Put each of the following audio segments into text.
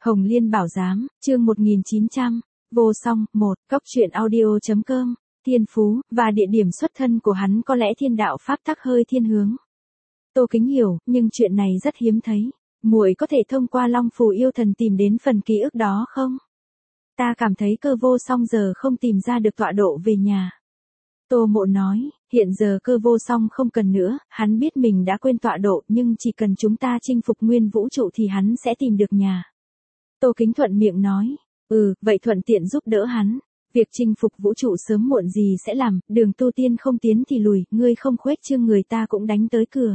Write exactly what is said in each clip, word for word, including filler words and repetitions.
Hồng Liên Bảo Giám, chương một nghìn chín trăm, vô song, một, cốc truyện audio.com, thiên phú, và địa điểm xuất thân của hắn có lẽ thiên đạo pháp tắc hơi thiên hướng. Tô Kính hiểu, nhưng chuyện này rất hiếm thấy. Muội có thể thông qua Long Phù yêu thần tìm đến phần ký ức đó không? Ta cảm thấy Cơ Vô Song giờ không tìm ra được tọa độ về nhà. Tô Mộ nói, hiện giờ Cơ Vô Song không cần nữa, hắn biết mình đã quên tọa độ, nhưng chỉ cần chúng ta chinh phục nguyên vũ trụ thì hắn sẽ tìm được nhà. Tô Kính thuận miệng nói, ừ, vậy thuận tiện giúp đỡ hắn. Việc chinh phục vũ trụ sớm muộn gì sẽ làm, đường tu tiên không tiến thì lùi, ngươi không khuếch trương người ta cũng đánh tới cửa.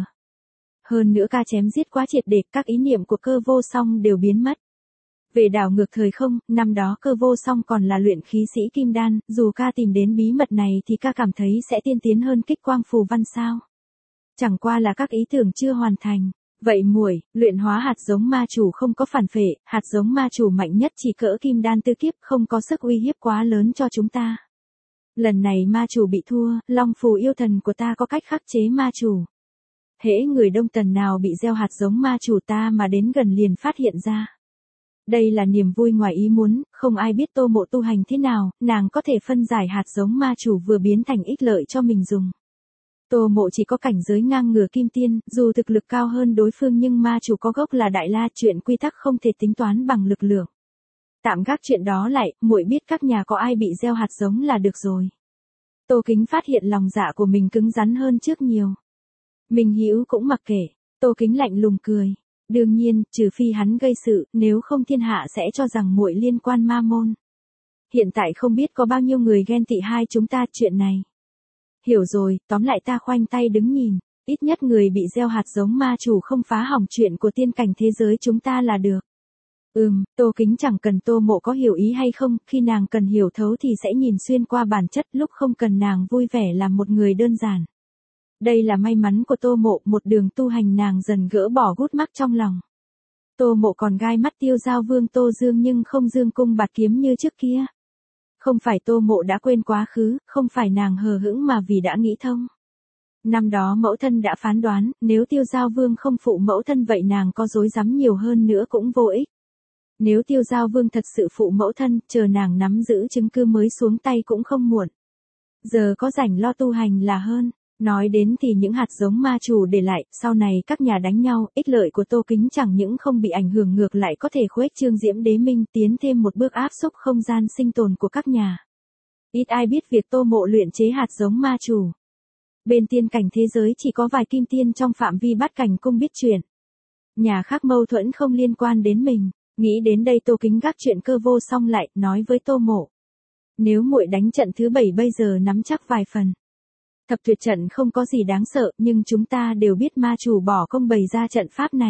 Hơn nữa ca chém giết quá triệt để, các ý niệm của Cơ Vô Song đều biến mất. Về đảo ngược thời không, năm đó Cơ Vô Song còn là luyện khí sĩ kim đan, dù ca tìm đến bí mật này thì ca cảm thấy sẽ tiên tiến hơn kích quang phù văn sao. Chẳng qua là các ý tưởng chưa hoàn thành. Vậy muội, luyện hóa hạt giống ma chủ không có phản phệ, hạt giống ma chủ mạnh nhất chỉ cỡ kim đan tư kiếp, không có sức uy hiếp quá lớn cho chúng ta. Lần này ma chủ bị thua, Long Phù yêu thần của ta có cách khắc chế ma chủ. Hễ người Đông Tần nào bị gieo hạt giống ma chủ ta mà đến gần liền phát hiện ra. Đây là niềm vui ngoài ý muốn, không ai biết Tô Mộ tu hành thế nào, nàng có thể phân giải hạt giống ma chủ vừa biến thành ích lợi cho mình dùng. Tô Mộ chỉ có cảnh giới ngang ngửa kim tiên, dù thực lực cao hơn đối phương nhưng ma chủ có gốc là Đại La, chuyện quy tắc không thể tính toán bằng lực lượng. Tạm gác chuyện đó lại, muội biết các nhà có ai bị gieo hạt giống là được rồi. Tô Kính phát hiện lòng dạ của mình cứng rắn hơn trước nhiều. Minh Hữu cũng mặc kệ, Tô Kính lạnh lùng cười. Đương nhiên, trừ phi hắn gây sự, nếu không thiên hạ sẽ cho rằng muội liên quan ma môn. Hiện tại không biết có bao nhiêu người ghen tị hai chúng ta chuyện này. Hiểu rồi, tóm lại ta khoanh tay đứng nhìn, ít nhất người bị gieo hạt giống ma chủ không phá hỏng chuyện của tiên cảnh thế giới chúng ta là được. Ừm, Tô Kính chẳng cần Tô Mộ có hiểu ý hay không, khi nàng cần hiểu thấu thì sẽ nhìn xuyên qua bản chất, lúc không cần nàng vui vẻ làm một người đơn giản. Đây là may mắn của Tô Mộ, một đường tu hành nàng dần gỡ bỏ gút mắc trong lòng. Tô Mộ còn gai mắt Tiêu Giao Vương Tô Dương nhưng không dương cung bạt kiếm như trước kia. Không phải Tô Mộ đã quên quá khứ, không phải nàng hờ hững mà vì đã nghĩ thông. Năm đó mẫu thân đã phán đoán, nếu Tiêu Giao Vương không phụ mẫu thân vậy nàng có dối rắm nhiều hơn nữa cũng vô ích. Nếu Tiêu Giao Vương thật sự phụ mẫu thân, chờ nàng nắm giữ chứng cứ mới xuống tay cũng không muộn. Giờ có rảnh lo tu hành là hơn. Nói đến thì những hạt giống ma chủ để lại, sau này các nhà đánh nhau, ích lợi của Tô Kính chẳng những không bị ảnh hưởng ngược lại có thể khuếch trương Diễm Đế Minh tiến thêm một bước áp xúc không gian sinh tồn của các nhà. Ít ai biết việc Tô Mộ luyện chế hạt giống ma chủ. Bên tiên cảnh thế giới chỉ có vài kim tiên trong phạm vi bát cảnh cung biết chuyện. Nhà khác mâu thuẫn không liên quan đến mình. Nghĩ đến đây Tô Kính gác chuyện Cơ Vô Song lại, nói với Tô Mộ. Nếu muội đánh trận thứ bảy bây giờ nắm chắc vài phần. Thập tuyệt trận không có gì đáng sợ, nhưng chúng ta đều biết ma chủ bỏ công bày ra trận pháp này.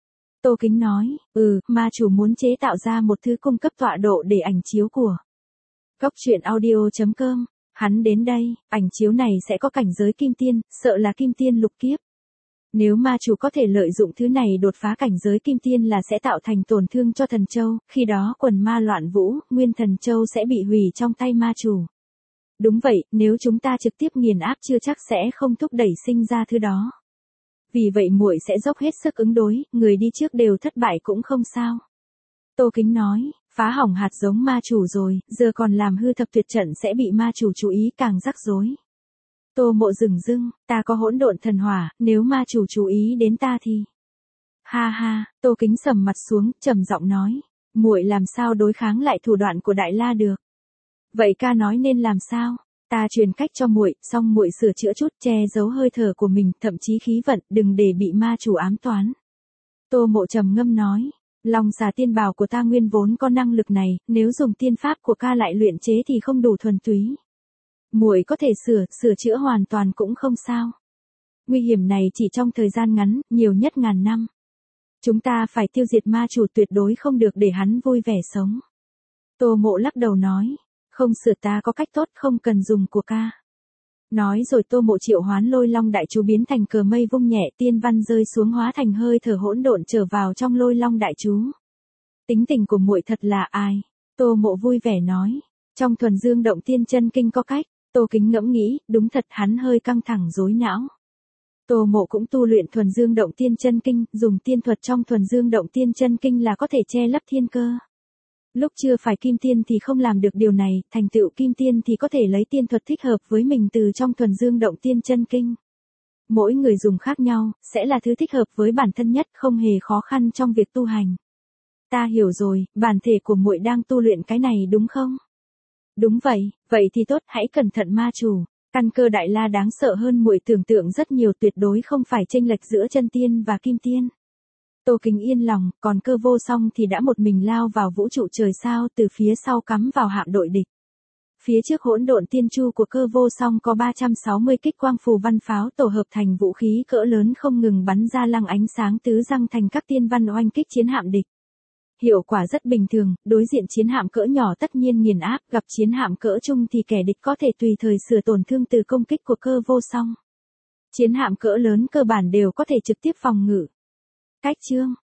Tô Kính nói, ừ, ma chủ muốn chế tạo ra một thứ cung cấp tọa độ để ảnh chiếu của. Cốc truyện audio.com, hắn đến đây, ảnh chiếu này sẽ có cảnh giới kim tiên, sợ là kim tiên lục kiếp. Nếu ma chủ có thể lợi dụng thứ này đột phá cảnh giới kim tiên là sẽ tạo thành tổn thương cho thần châu, khi đó quần ma loạn vũ, nguyên thần châu sẽ bị hủy trong tay ma chủ. Đúng vậy, nếu chúng ta trực tiếp nghiền áp chưa chắc sẽ không thúc đẩy sinh ra thứ đó. Vì vậy muội sẽ dốc hết sức ứng đối, người đi trước đều thất bại cũng không sao. Tô Kính nói, phá hỏng hạt giống ma chủ rồi, giờ còn làm hư thập tuyệt trận sẽ bị ma chủ chú ý càng rắc rối. Tô Mộ dừng dưng, ta có hỗn độn thần hỏa, nếu ma chủ chú ý đến ta thì... Ha ha, Tô Kính sầm mặt xuống, trầm giọng nói, muội làm sao đối kháng lại thủ đoạn của Đại La được. Vậy ca nói nên làm sao? Ta truyền cách cho muội, xong muội sửa chữa chút, che giấu hơi thở của mình, thậm chí khí vận, đừng để bị ma chủ ám toán. Tô Mộ trầm ngâm nói, Long Xà tiên bào của ta nguyên vốn có năng lực này, nếu dùng tiên pháp của ca lại luyện chế thì không đủ thuần túy. Muội có thể sửa, sửa chữa hoàn toàn cũng không sao. Nguy hiểm này chỉ trong thời gian ngắn, nhiều nhất ngàn năm. Chúng ta phải tiêu diệt ma chủ, tuyệt đối không được để hắn vui vẻ sống. Tô Mộ lắc đầu nói. Không sửa, ta có cách tốt, không cần dùng của ca. Nói rồi Tô Mộ triệu hoán Lôi Long đại chú biến thành cờ mây vung nhẹ, tiên văn rơi xuống hóa thành hơi thở hỗn độn trở vào trong Lôi Long đại chú. Tính tình của muội thật là ai? Tô Mộ vui vẻ nói. Trong thuần dương động tiên chân kinh có cách. Tô Kính ngẫm nghĩ, đúng thật hắn hơi căng thẳng rối não. Tô Mộ cũng tu luyện Thuần Dương Động Tiên Chân Kinh, dùng tiên thuật trong Thuần Dương Động Tiên Chân Kinh là có thể che lấp thiên cơ. Lúc chưa phải kim tiên thì không làm được điều này, thành tựu kim tiên thì có thể lấy tiên thuật thích hợp với mình từ trong Thuần Dương Động Tiên Chân Kinh. Mỗi người dùng khác nhau, sẽ là thứ thích hợp với bản thân nhất, không hề khó khăn trong việc tu hành. Ta hiểu rồi, bản thể của muội đang tu luyện cái này đúng không? Đúng vậy, vậy thì tốt, hãy cẩn thận ma chủ. Căn cơ Đại La đáng sợ hơn muội tưởng tượng rất nhiều, tuyệt đối không phải chênh lệch giữa chân tiên và kim tiên. Tô Kính yên lòng, còn Cơ Vô Song thì đã một mình lao vào vũ trụ trời sao, từ phía sau cắm vào hạm đội địch. Phía trước hỗn độn tiên chu của Cơ Vô Song có ba trăm sáu mươi kích quang phù văn pháo tổ hợp thành vũ khí cỡ lớn không ngừng bắn ra lăng ánh sáng tứ răng thành các tiên văn oanh kích chiến hạm địch. Hiệu quả rất bình thường, đối diện chiến hạm cỡ nhỏ tất nhiên nghiền áp, gặp chiến hạm cỡ trung thì kẻ địch có thể tùy thời sửa tổn thương từ công kích của Cơ Vô Song. Chiến hạm cỡ lớn cơ bản đều có thể trực tiếp phòng ngự. Cách chương